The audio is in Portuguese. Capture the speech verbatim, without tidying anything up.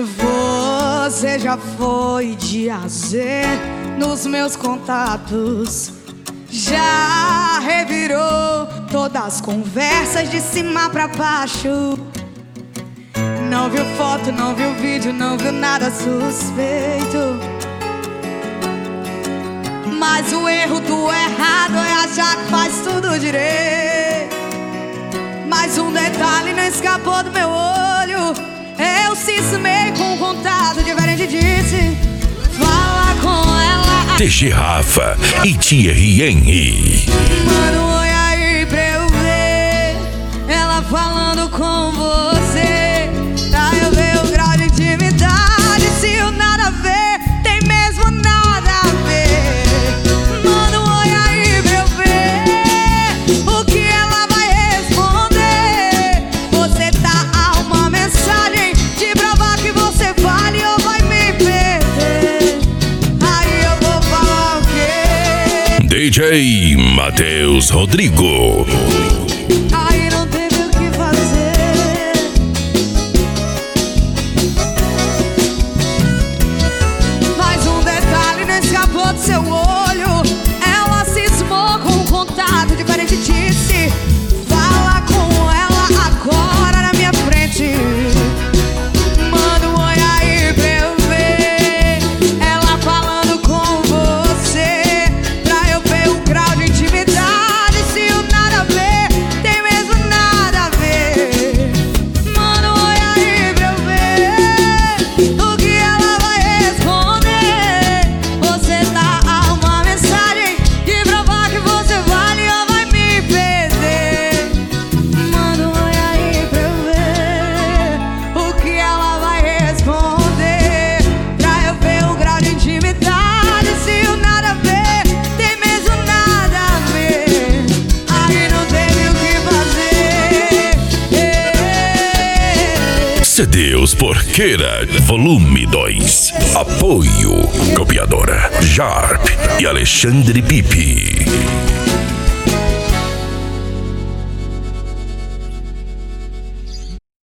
Você já foi de A a Z nos meus contatos, já revirou todas as conversas de cima pra baixo. Não viu foto, não viu vídeo, não viu nada suspeito. Mas o erro do errado é achar que faz tudo direito. Mas um detalhe não escapou do meu olho. Eu cismei com um contato diferente, disse: fala com ela. D J Rafa e Thierry Henry. Manda um oi aí pra eu ver ela falando com você, pra eu ver o grau de intimidade. Se o nada a ver tem mesmo nada a ver. Manda um oi aí pra eu ver o que ela vai responder. Você tá a uma mensagem de provar que você vale ou vai me perder. Aí eu vou falar o quê? D J Matheus Rodrigo. Aí não teve o que fazer. Mas um detalhe não escapou do seu olho. Ela cismou com um contato diferente, disse: fala com ela agora na minha frente. Manda um oi aí pra eu ver ela falando com você, pra eu ver o grau de intimidade. Se o nada a ver tem mesmo nada a ver. Manda um oi aí pra eu ver o que ela vai responder. Você tá a uma mensagem de provar que você vale ou vai me perder. Manda um oi aí pra eu ver o que ela vai responder, pra eu ver o grau de intimidade. Se o nada a ver tem mesmo nada a ver. Aí não teve o que fazer. C D Os Porqueira, volume dois. Apoio Copiadora, Jarp e Alexandre Pipe.